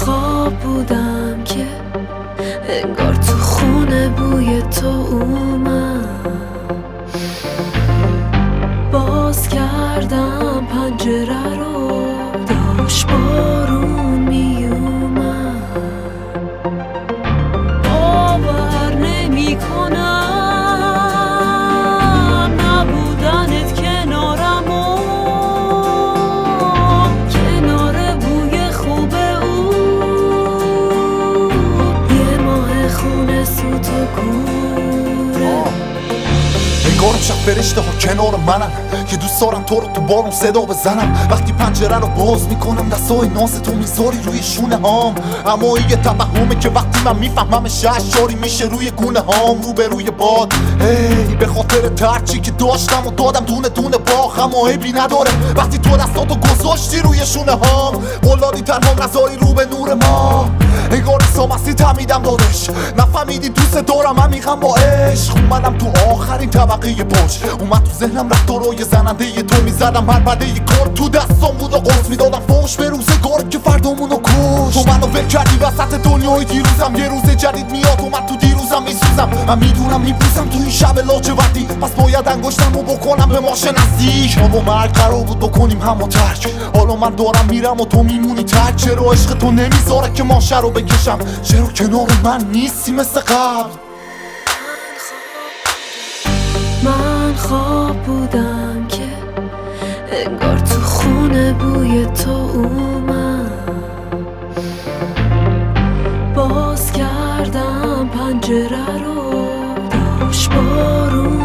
خواب بودم که انگار تو خونه بوی تو اومد. باز کردم پنجره رو، داشت بارون میومد. باور نمی کنم نبودنت کنارم و کنار بوی خوب او. یه ماه خونه سوت و کوره. انگار امشب فرشته ها کنار منن که دوست دارم تو رو تو بارون صدا بزنم. وقتی پنجره رو باز میکنم دستای ناز تو میذاری روی شونه هام. اما یه توهمه که وقتی من میفهمم شهشاری میشه روی گونه هام. رو به روی باد ای به خاطر ترچی که داشتم و دادم دونه دونه باخ. اما عیبی نداره وقتی تو دستاتو گذاشتی روی شونه هام. قلادی تنها نذاری رو به نور ما. انگار سامستی تمیدم دادش نفهمیدی دوست دارم عمیقم با عشق. اومدم تو آخرین طبقه پشت، اومد تو ذهنم رفتارای زننده تو میزدم. هر بده یه کار تو دستام بود و قرص میدادم فوش به روزگار که فردامونو کش. تو منو ول کردی وسط دنیای دیروزم. یه روز جدید میاد اومد تو دیروزم میسوزم. من میدونم میپوزم تو این شب لاجوردی، پس باید انگشتمو بکنم به ماشه نزدیک. ما با مرگ قرار بود بکنیم همو ترک، حالا من دارم میرم و تو میمونی ترک. چرا عشق تو نمیذاره که ماشه رو بکشم؟ چرا کنار من نیستی مثل قبل؟ من خواب بودم که انگار تو خونه بوی تو اومد. باز کردم پنجره رو، داشت بارون